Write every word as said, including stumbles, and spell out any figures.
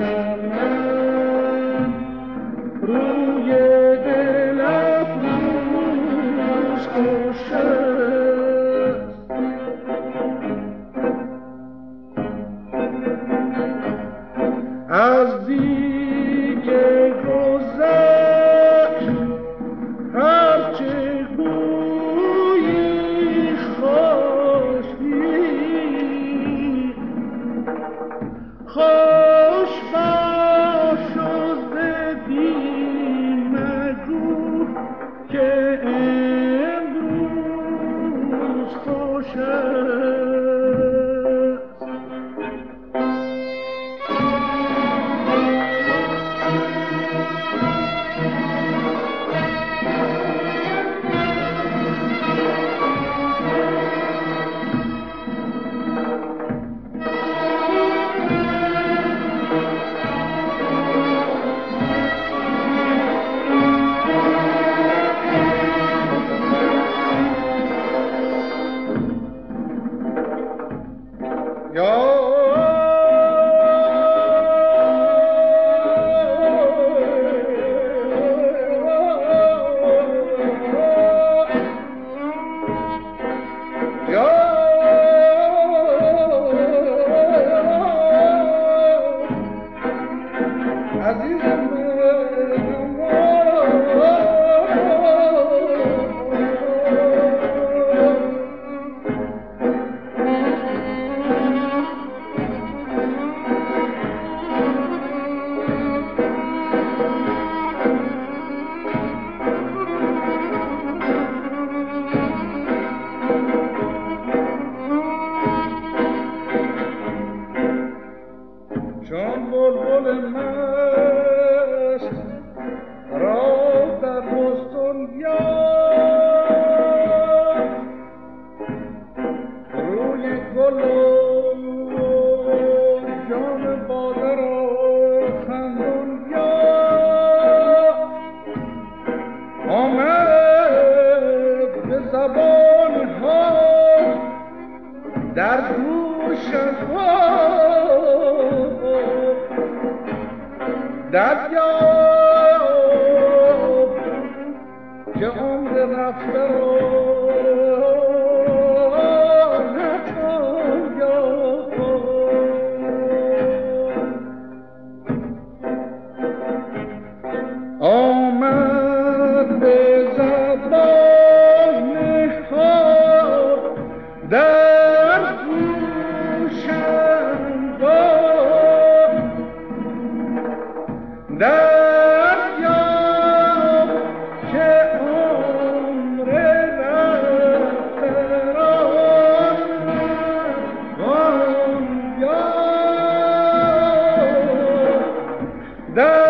روی دل افروز خوش است. از دیگه گذشت هرچه گویی خواستی، خوش باش و زدی مگو که امروز خوش است. چون بلبل مست را در بستان یافت، روی گل و جان باده را خندان یافت، آمد به زبان حال در گوشم دریاب که عمر رفته را نتوان یافت. آمد به زبان حال در گوشم گفت، دریاب که عمر رفته را نتوان یافت.